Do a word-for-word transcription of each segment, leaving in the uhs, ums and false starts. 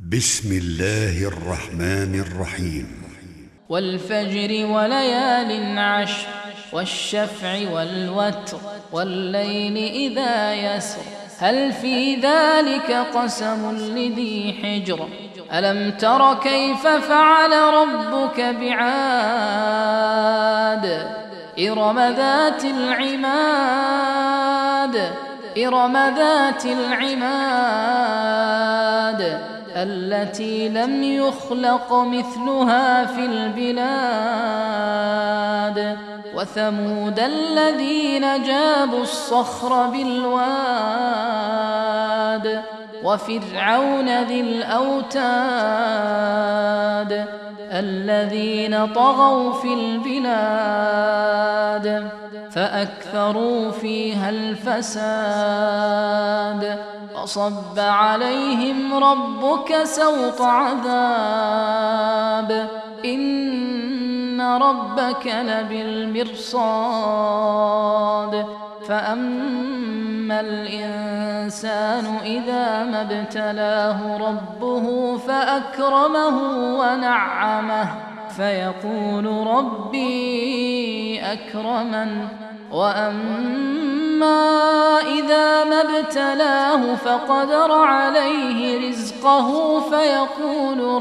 بسم الله الرحمن الرحيم. والفجر وليال عشر والشفع والوتر والليل إذا يسر هل في ذلك قسم لذي حجر ألم تر كيف فعل ربك بعاد إرم ذات العماد إرم ذات العماد التي لم يخلق مثلها في البلاد وثمود الذين جابوا الصخر بالواد وفرعون ذي الأوتاد الذين طغوا في البلاد فأكثروا فيها الفساد فصب عليهم ربك سوط عذاب إن ربك لبالمرصاد فأما الإنسان إذا ما ابتلاه ربه فأكرمه ونعمه فيقول ربي أكرمن وأما إذا ما ابتلاه فقدر عليه رزقه فيقول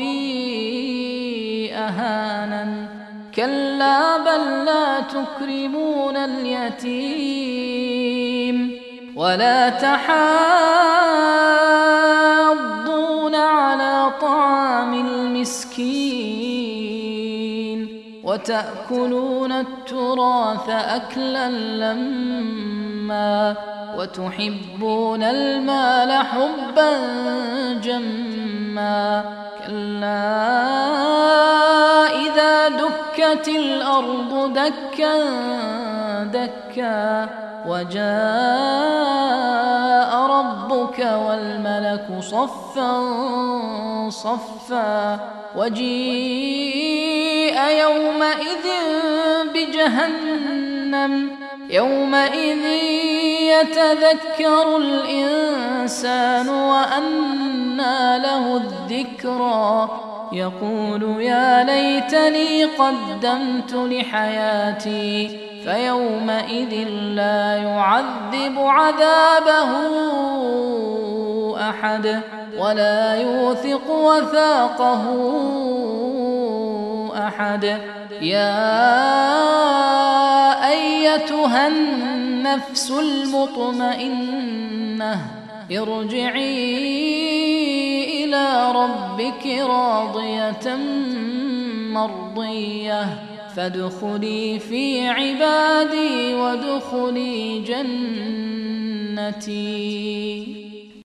ربي أهانن كلا بل لا تكرمون اليتيم ولا تحاضون على طعام المسكين وتأكلون التراث أكلا لما وتحبون المال حبا جما كلا إذا دكت الأرض دكا دكا وجاء ربك والملك صفا صفا وجيء يومئذ بجهنم يومئذ يتذكر الإنسان وأنى له الذكرى يقول يا ليتني قدمت لحياتي فيومئذ لا يعذب عذابه أحد ولا يوثق وثاقه أحد يا أيتها النفس المطمئنة ارجعي إلى ربك راضية مرضية فادخلي في عبادي وادخلي جنتي.